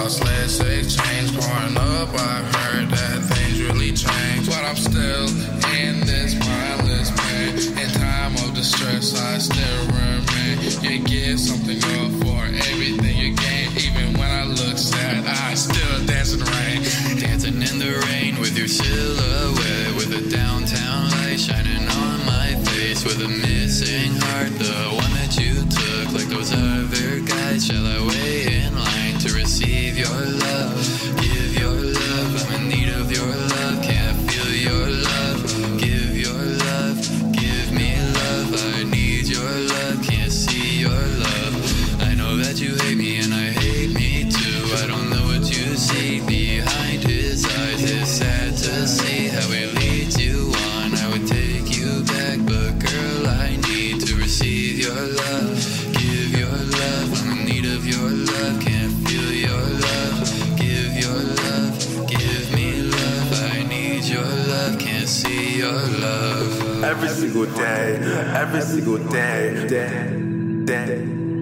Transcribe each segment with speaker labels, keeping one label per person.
Speaker 1: thoughts, let's exchange. Growing up, I heard that things really change, but I'm still in this mindless pain. In time of distress, I still remain. You get something up for everything you gain. Even when I look sad, I still dance in the rain.
Speaker 2: Dancing in the rain with your silhouette, with a downtown light shining on my face, with a missing heart, the one that you took, like those other guys. Shall I wait in line to receive your love? Give your love, I'm in need of your love. Can't feel your love. Give your love, give me love. I need your love, can't see your love. I know that you hate me and I hate me too. I don't know what you see behind his eyes. It's sad to see how he leads you on. I would take you back, but girl, I need to receive your love. Give your love, I'm in need of your love. Can't feel your love. Give your love, give me love. I need your love, can't see your love.
Speaker 3: Every single day, every single day, day.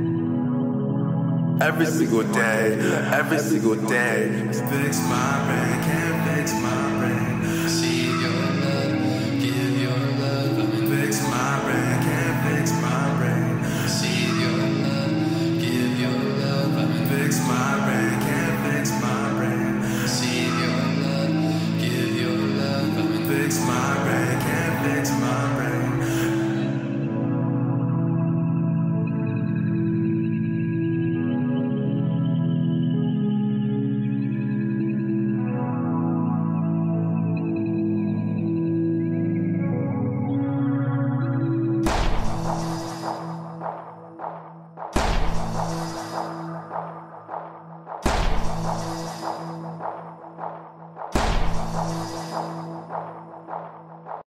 Speaker 3: Every single day, every single day.
Speaker 4: Fix my brain, can't fix my brain.
Speaker 2: Receive your love, give your love. I'm in
Speaker 4: Fix my brain, can't fix my brain.
Speaker 2: receive your love, give your love. I'm in
Speaker 4: Fix my brain, can't fix my brain.
Speaker 2: receive your love, give your love. I'm in
Speaker 4: Fix my brain, can't fix my brain.